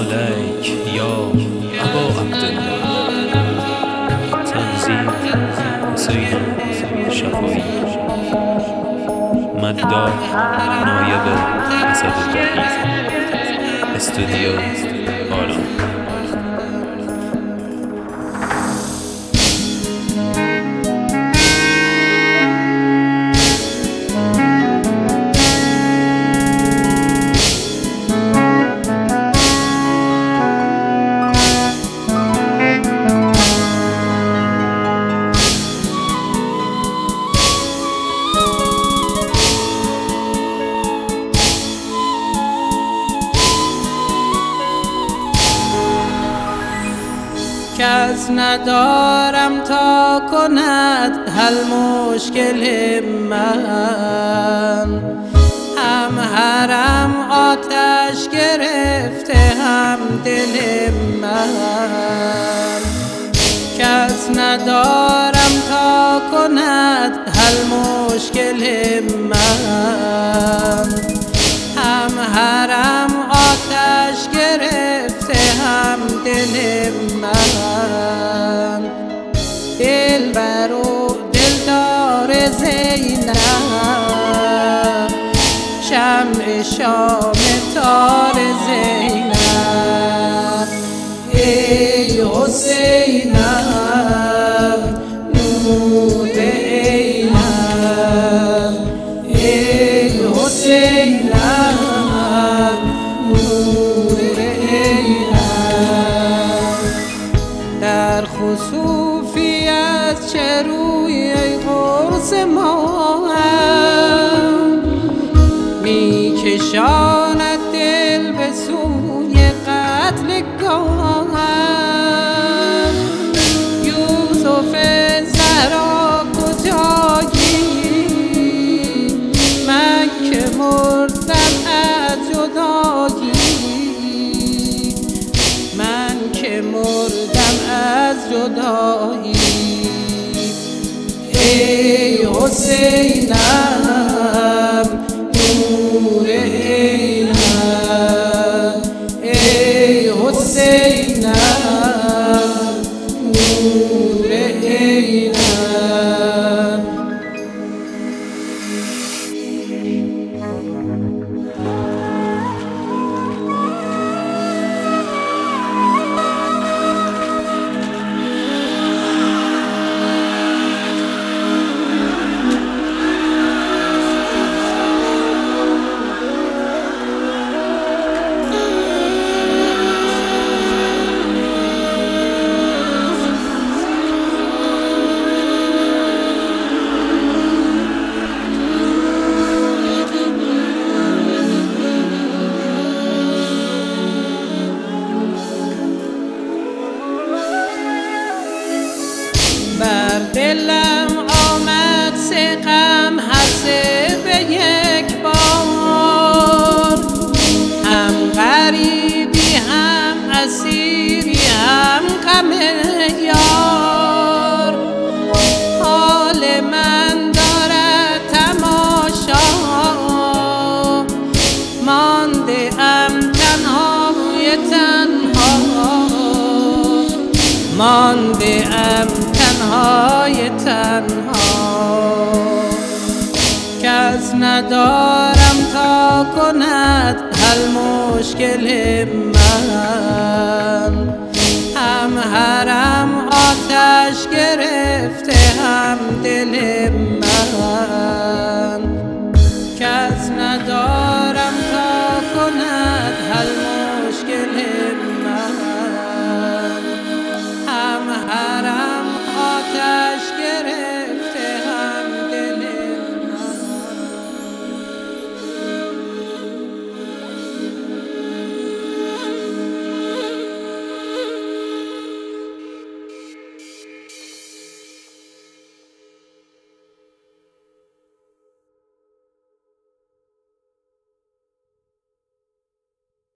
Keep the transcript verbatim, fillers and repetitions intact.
علیک یا ابا عبدالله. تنظیم حسین شفایی. مداح نایب اسداللهی. استودیو آرام. کس ندارم تا کند حل مشکل من، هم حرم آتش گرفته هم دل من. کس ندارم تا کند حل مشکل من، هم حرم آتش گرفته هم دل من. دلبر و دلدار زینب، شمع شام تار زینب. ای حسینم نور عینم، ای حسینم نور عینم. در خسوفی از چه روی قرص ما هم می کشاند دل به سوی قتلگاهم. یوسف زهرا کجایی؟ من که مردم از جدایی، من که مردم از جدایی. ای حسینم نور عینم، ای حسینم نور عینم. بر دلم آمد سه غم هر سه به یک بار، هم غریبی هم اسیری هم غم یار. حال من دارد تماشا، مانده ام تنهای تنها، مانده ام تنهای تنها. کس ندارم تا کند حل مشکل من، هم حرم آتش گرفته هم دل من.